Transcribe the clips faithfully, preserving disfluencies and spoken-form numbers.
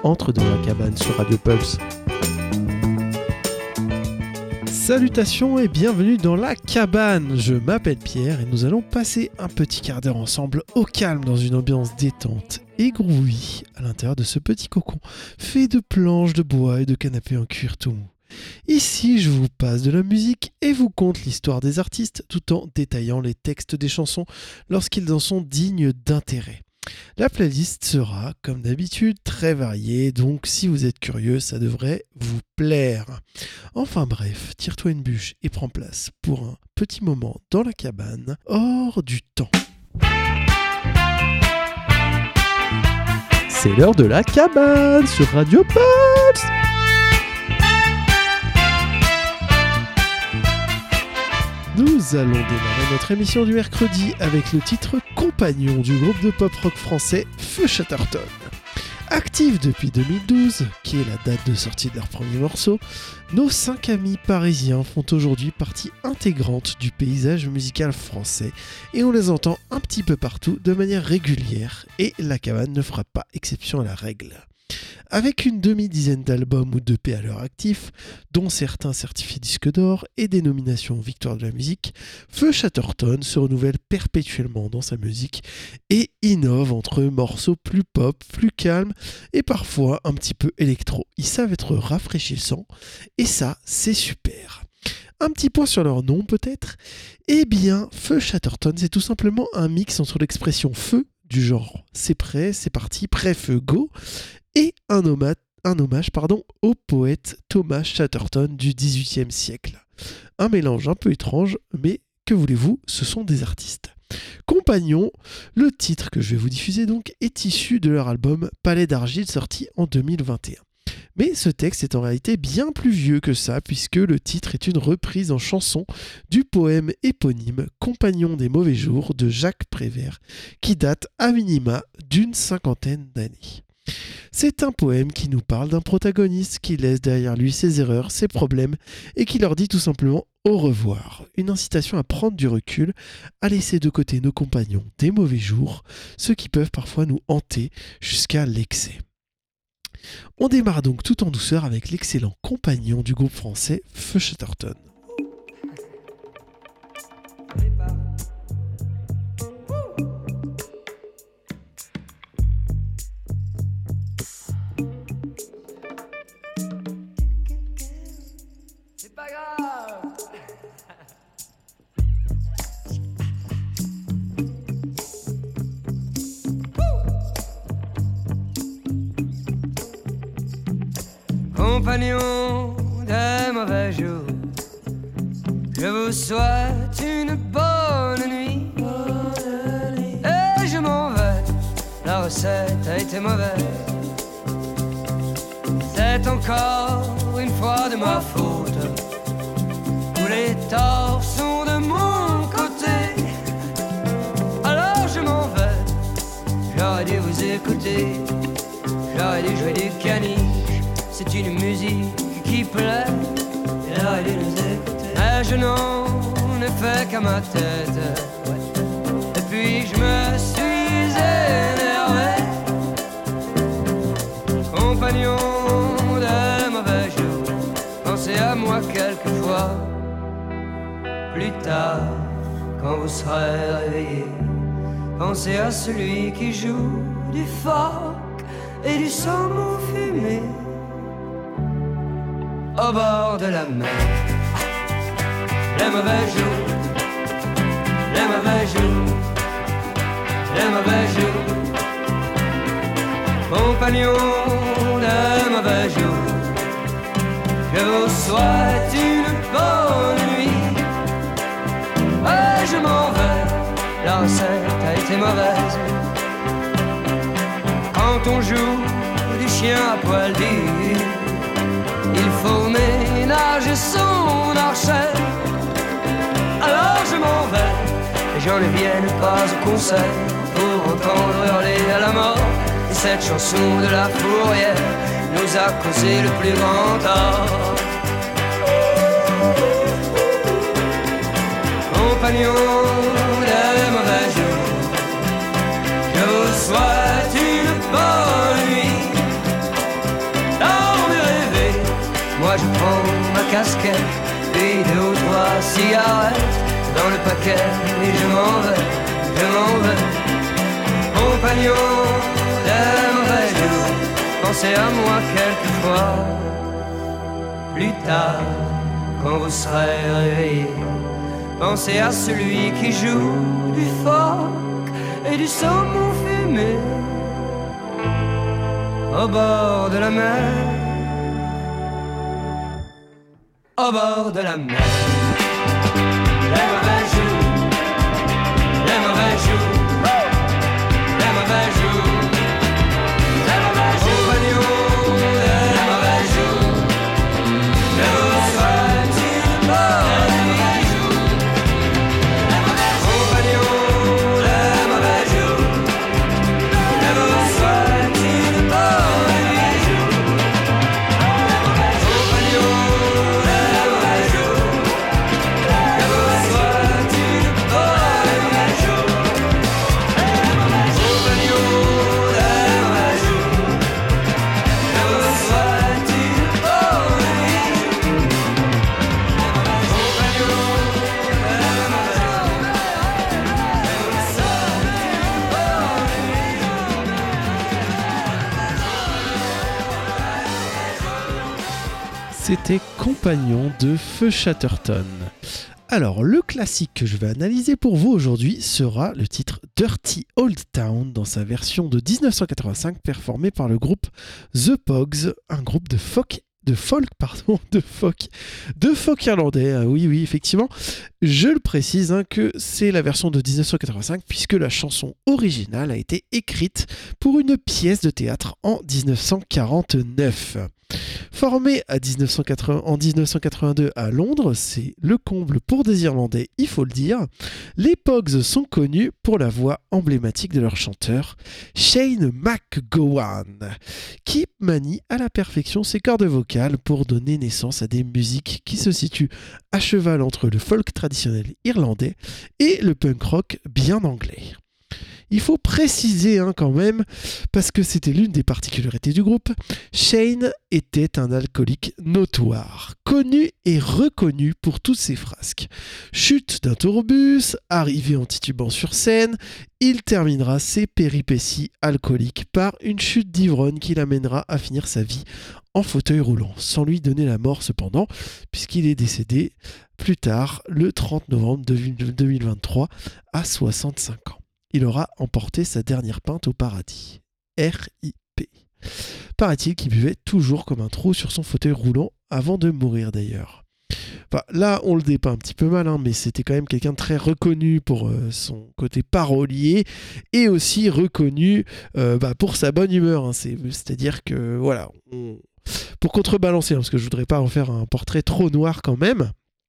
entre dans la cabane sur Radio Pulse. Salutations et bienvenue dans la cabane, je m'appelle Pierre et nous allons passer un petit quart d'heure ensemble au calme dans une ambiance détente et groovy à l'intérieur de ce petit cocon fait de planches de bois et de canapés en cuir tout mou. Ici, je vous passe de la musique et vous conte l'histoire des artistes tout en détaillant les textes des chansons lorsqu'ils en sont dignes d'intérêt. La playlist sera, comme d'habitude, très variée, donc si vous êtes curieux, ça devrait vous plaire. Enfin bref, tire-toi une bûche et prends place pour un petit moment dans la cabane, hors du temps. C'est l'heure de la cabane sur Radio Pulse. Nous allons démarrer notre émission du mercredi avec le titre Compagnon du groupe de pop-rock français Feu Chatterton. Actifs depuis deux mille douze, qui est la date de sortie de leur premier morceau, nos cinq amis parisiens font aujourd'hui partie intégrante du paysage musical français et on les entend un petit peu partout de manière régulière et la cabane ne fera pas exception à la règle. Avec une demi-dizaine d'albums ou d'E P à leur actif, dont certains certifiés disques d'or et des nominations Victoire de la musique, Feu Chatterton se renouvelle perpétuellement dans sa musique et innove entre morceaux plus pop, plus calmes et parfois un petit peu électro. Ils savent être rafraîchissants et ça, c'est super. Un petit point sur leur nom peut-être ? Eh bien, Feu Chatterton, c'est tout simplement un mix entre l'expression feu, du genre c'est prêt, c'est parti, prêt, feu, go, et un hommage, un hommage pardon, au poète Thomas Chatterton du dix-huitième siècle. Un mélange un peu étrange, mais que voulez-vous, ce sont des artistes. Compagnon, le titre que je vais vous diffuser donc est issu de leur album Palais d'Argile sorti en deux mille vingt et un. Mais ce texte est en réalité bien plus vieux que ça puisque le titre est une reprise en chanson du poème éponyme Compagnon des mauvais jours de Jacques Prévert qui date à minima d'une cinquantaine d'années. C'est un poème qui nous parle d'un protagoniste qui laisse derrière lui ses erreurs, ses problèmes et qui leur dit tout simplement au revoir. Une incitation à prendre du recul, à laisser de côté nos compagnons des mauvais jours, ceux qui peuvent parfois nous hanter jusqu'à l'excès. On démarre donc tout en douceur avec l'excellent Compagnon du groupe français Feu Chatterton. C'est pas grave. Compagnon des mauvais jours, je vous souhaite une bonne nuit. Bonne nuit. Et je m'en vais, la recette a été mauvaise. C'est encore une fois de ma faute. Tous les torts sont de mon côté. Alors je m'en vais, j'aurais dû vous écouter. J'aurais dû jouer du caniche. C'est une musique qui plaît, j'aurais dû nous écouter. Mais je n'en ai fait qu'à ma tête. Et puis je me suis énervé. Compagnon des mauvais jours, pensez à moi quelquefois. Plus tard, quand vous serez réveillé, pensez à celui qui joue du phoque et du saumon fumé au bord de la mer. Les mauvais jours, les mauvais jours, les mauvais jours. Compagnon des mauvais jours, je vous souhaite une bonne nuit. Et je m'en vais, la recette a été mauvaise. Quand on joue du chien à poil dur, il faut ménager son archet. Alors je m'en vais et j'en ne vienne pas au concert pour entendre hurler à la mort. Et cette chanson de la fourrière nous a causé le plus grand tort. Compagnon des mauvais jours, je vous souhaite une bonne nuit. casquette, puis deux ou trois cigarettes dans le paquet, et je m'en vais, je m'en vais. Compagnon des mauvais jours, pensez à moi quelquefois. Plus tard, quand vous serez réveillé, pensez à celui qui joue du phoque et du saumon fumé au bord de la mer, au bord de la mer. Les mauvais jours, les mauvais jours, les mauvais jours, les mauvais jours, compagnons, les mauvais jours, ne vous soit-il pas les mauvais jours, compagnons, les mauvais jours, ne vous soit-il pas les mauvais jours, compagnons, les mauvais jours, ne vous soit-il pas les mauvais jours, compagnons, les mauvais jours, ne vous soit-il pas les mauvais C'était Compagnon de Feu Chatterton. Alors, le classique que je vais analyser pour vous aujourd'hui sera le titre Dirty Old Town dans sa version de dix-neuf cent quatre-vingt-cinq performée par le groupe The Pogues, un groupe de folk de folk, pardon, de folk, de folk irlandais. Ah oui, oui, effectivement. Je le précise hein, que c'est la version de dix-neuf cent quatre-vingt-cinq puisque la chanson originale a été écrite pour une pièce de théâtre en dix-neuf cent quarante-neuf. Formé à dix-neuf cent quatre-vingts, en dix-neuf cent quatre-vingt-deux à Londres, c'est le comble pour des Irlandais, il faut le dire. Les Pogues sont connus pour la voix emblématique de leur chanteur, Shane MacGowan, qui manie à la perfection ses cordes vocales pour donner naissance à des musiques qui se situent à cheval entre le folk traditionnel irlandais et le punk rock bien anglais. Il faut préciser hein, quand même, parce que c'était l'une des particularités du groupe, Shane était un alcoolique notoire, connu et reconnu pour toutes ses frasques. Chute d'un tourbus, arrivé en titubant sur scène, il terminera ses péripéties alcooliques par une chute d'ivrogne qui l'amènera à finir sa vie en fauteuil roulant, sans lui donner la mort cependant, puisqu'il est décédé plus tard, le trente novembre deux mille vingt-trois, à soixante-cinq ans. Il aura emporté sa dernière pinte au paradis. R I P. Paraît-il qu'il buvait toujours comme un trou sur son fauteuil roulant avant de mourir d'ailleurs. Enfin, là, on le dépeint un petit peu mal, hein, mais c'était quand même quelqu'un de très reconnu pour euh, son côté parolier et aussi reconnu euh, bah, pour sa bonne humeur. Hein. C'est, c'est-à-dire que, voilà, on... pour contrebalancer, hein, parce que je voudrais pas en faire un portrait trop noir quand même,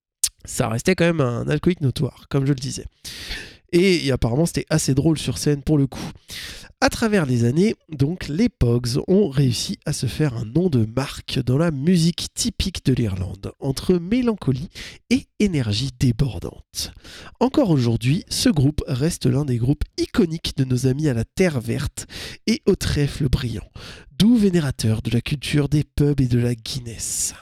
ça restait quand même un alcoolique notoire, comme je le disais. Et, et apparemment, c'était assez drôle sur scène pour le coup. À travers les années, donc, les Pogues ont réussi à se faire un nom de marque dans la musique typique de l'Irlande, entre mélancolie et énergie débordante. Encore aujourd'hui, ce groupe reste l'un des groupes iconiques de nos amis à la terre verte et au trèfle brillant, doux vénérateurs de la culture des pubs et de la Guinness.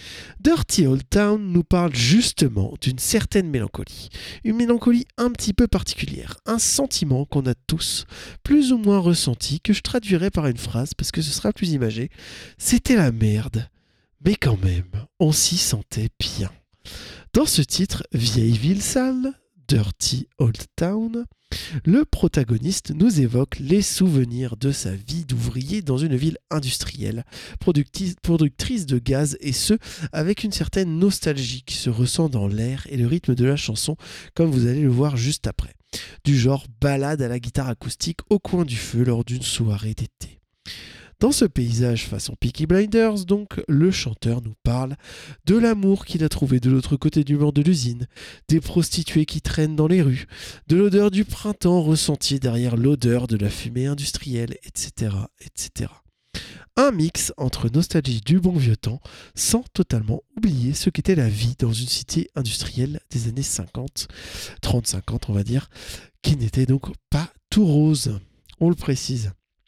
Dirty Old Town nous parle justement d'une certaine mélancolie, une mélancolie un petit peu particulière, un sentiment qu'on a tous plus ou moins ressenti, que je traduirai par une phrase parce que ce sera plus imagé. C'était la merde, mais quand même, on s'y sentait bien. Dans ce titre, Vieille ville sale, Dirty Old Town, le protagoniste nous évoque les souvenirs de sa vie d'ouvrier dans une ville industrielle, producti- productrice de gaz, et ce, avec une certaine nostalgie qui se ressent dans l'air et le rythme de la chanson, comme vous allez le voir juste après. Du genre balade à la guitare acoustique au coin du feu lors d'une soirée d'été. Dans ce paysage façon Peaky Blinders, donc, le chanteur nous parle de l'amour qu'il a trouvé de l'autre côté du mur de l'usine, des prostituées qui traînent dans les rues, de l'odeur du printemps ressentie derrière l'odeur de la fumée industrielle, et cetera, et cetera. Un mix entre nostalgie du bon vieux temps, sans totalement oublier ce qu'était la vie dans une cité industrielle des années cinquante, trente cinquante on va dire, qui n'était donc pas tout rose, on le précise.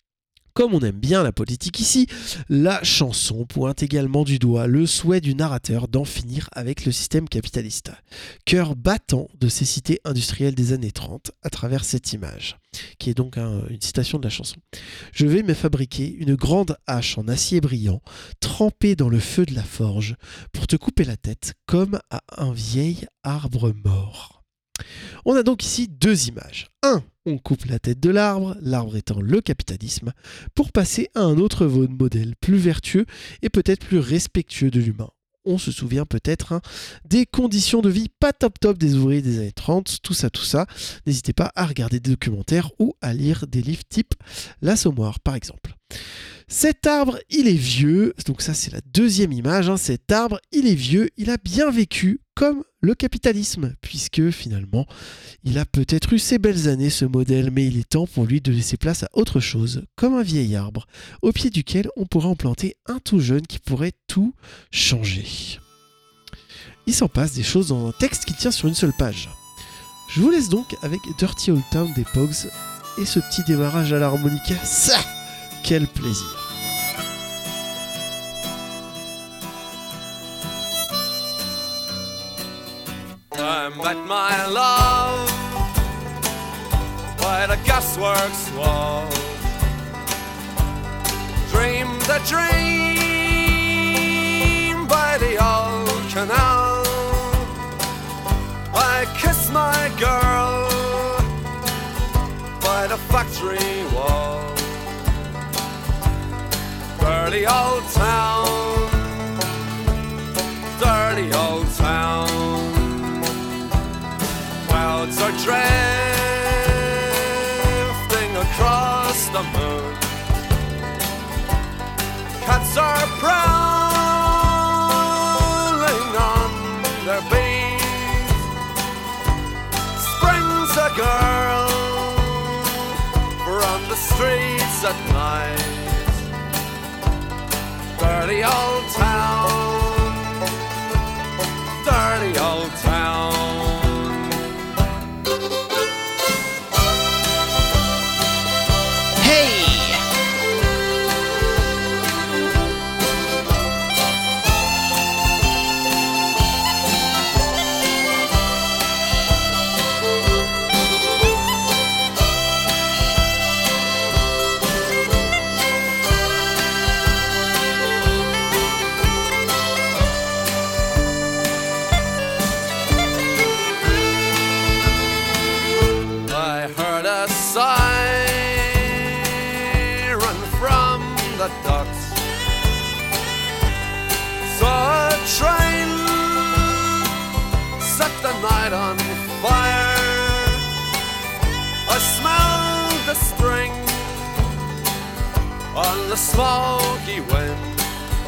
Comme on aime bien la politique ici, la chanson pointe également du doigt le souhait du narrateur d'en finir avec le système capitaliste. Cœur battant de ces cités industrielles des années trente à travers cette image, qui est donc un, une citation de la chanson. Je vais me fabriquer une grande hache en acier brillant, trempée dans le feu de la forge, pour te couper la tête comme à un vieil arbre mort. On a donc ici deux images. Un, on coupe la tête de l'arbre, l'arbre étant le capitalisme, pour passer à un autre modèle plus vertueux et peut-être plus respectueux de l'humain. On se souvient peut-être hein, des conditions de vie pas top top des ouvriers des années trente, tout ça, tout ça. N'hésitez pas à regarder des documentaires ou à lire des livres type L'Assommoir par exemple. Cet arbre, il est vieux, donc ça c'est la deuxième image, hein. Cet arbre, il est vieux, il a bien vécu comme le capitalisme, puisque finalement, il a peut-être eu ses belles années ce modèle, mais il est temps pour lui de laisser place à autre chose, comme un vieil arbre, au pied duquel on pourrait en planter un tout jeune qui pourrait tout changer. Il s'en passe des choses dans un texte qui tient sur une seule page. Je vous laisse donc avec Dirty Old Town des Pogues et ce petit démarrage à l'harmonica, ça, quel plaisir! I met my love by the gasworks wall. Dreamed a dream by the old canal. I kissed my girl by the factory wall. Dirty old town, dirty old town. Clouds are drifting across the moon. Cats are prowling on their beat. Springs a girl from the streets at night. Dirty old town, dirty old town. The docks. Saw a train set the night on fire. I smelled the string on the smoky wind.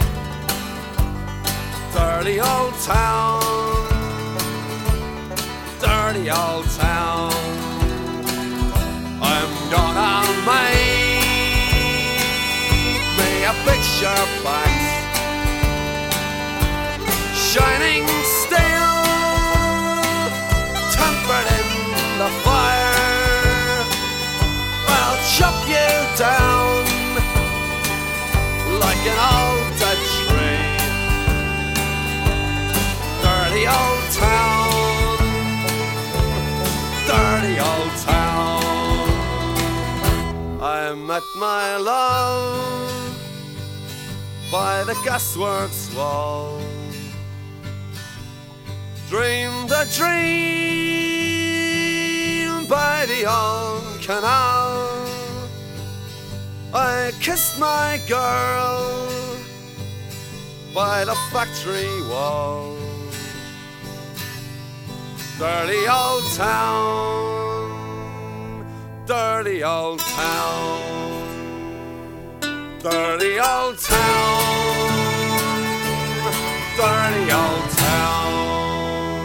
Dirty old town, dirty old town. I'm gonna make a picture box, shining steel, tempered in the fire. I'll chop you down like an old dead tree. Dirty old town, dirty old town. I met my love by the gasworks wall. Dreamed a dream by the old canal. I kissed my girl by the factory wall. Dirty old town, dirty old town. Dirty old town, dirty old town.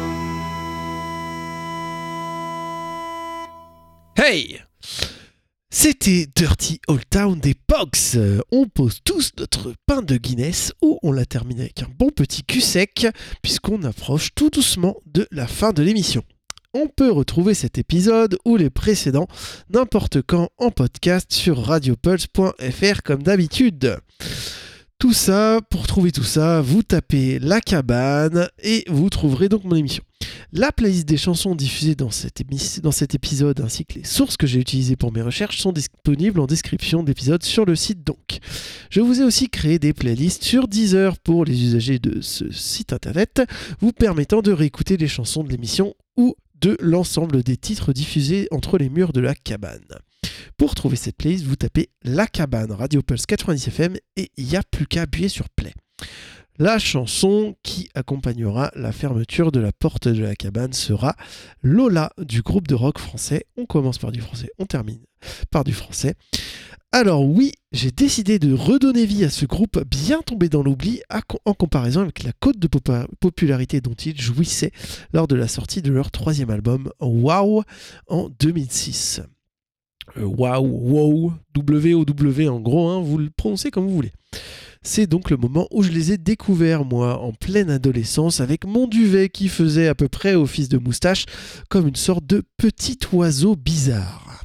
Hey! C'était Dirty Old Town des Pogues. On pose tous notre pain de Guinness ou on la termine avec un bon petit cul sec puisqu'on approche tout doucement de la fin de l'émission. On peut retrouver cet épisode ou les précédents n'importe quand en podcast sur radiopulse point f r comme d'habitude. Tout ça, pour trouver tout ça, vous tapez La Cabane et vous trouverez donc mon émission. La playlist des chansons diffusées dans, cette émi- dans cet épisode ainsi que les sources que j'ai utilisées pour mes recherches sont disponibles en description de l'épisode sur le site donc. Je vous ai aussi créé des playlists sur Deezer pour les usagers de ce site internet, vous permettant de réécouter les chansons de l'émission ou de l'ensemble des titres diffusés entre les murs de La Cabane. Pour trouver cette playlist, vous tapez La Cabane, Radio Pulse quatre-vingt-dix F M et il n'y a plus qu'à appuyer sur Play. La chanson qui accompagnera la fermeture de la porte de la cabane sera Lola du groupe de rock français. On commence par du français, on termine par du français. Alors oui, j'ai décidé de redonner vie à ce groupe bien tombé dans l'oubli en comparaison avec la cote de popularité dont ils jouissaient lors de la sortie de leur troisième album Wow en deux mille six. Euh, wow, wow, W O W en gros, hein, vous le prononcez comme vous voulez. C'est donc le moment où je les ai découverts, moi, en pleine adolescence, avec mon duvet qui faisait à peu près office de moustache, comme une sorte de petit oiseau bizarre.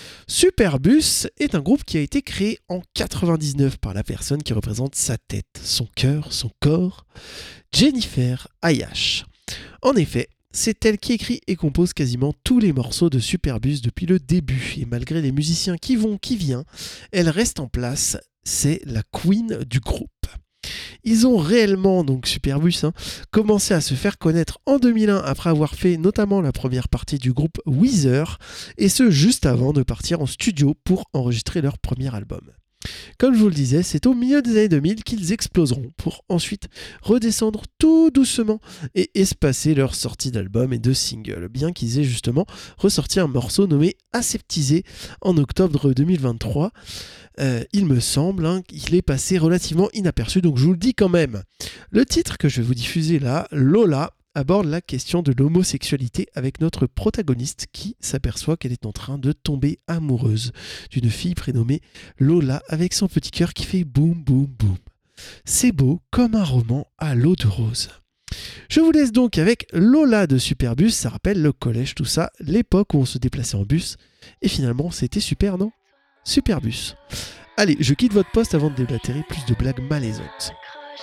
Superbus est un groupe qui a été créé en quatre-vingt-dix-neuf par la personne qui représente sa tête, son cœur, son corps, Jennifer Ayash. En effet, c'est elle qui écrit et compose quasiment tous les morceaux de Superbus depuis le début. Et malgré les musiciens qui vont, qui viennent, elle reste en place. C'est la queen du groupe. Ils ont réellement, donc Superbus, hein, commencé à se faire connaître en deux mille un après avoir fait notamment la première partie du groupe Weezer, et ce juste avant de partir en studio pour enregistrer leur premier album. Comme je vous le disais, c'est au milieu des années deux mille qu'ils exploseront pour ensuite redescendre tout doucement et espacer leur sortie d'album et de single, bien qu'ils aient justement ressorti un morceau nommé Aseptisé en octobre deux mille vingt-trois. Euh, il me semble hein, qu'il est passé relativement inaperçu, donc je vous le dis quand même. Le titre que je vais vous diffuser là, Lola, aborde la question de l'homosexualité avec notre protagoniste qui s'aperçoit qu'elle est en train de tomber amoureuse d'une fille prénommée Lola avec son petit cœur qui fait boum boum boum. C'est beau comme un roman à l'eau de rose. Je vous laisse donc avec Lola de Superbus, ça rappelle le collège, tout ça, l'époque où on se déplaçait en bus, et finalement c'était super, non ? Superbus. Allez, je quitte votre poste avant de déblatérer plus de blagues malaisantes.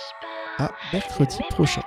À mercredi prochain.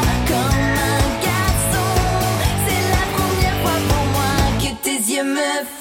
Me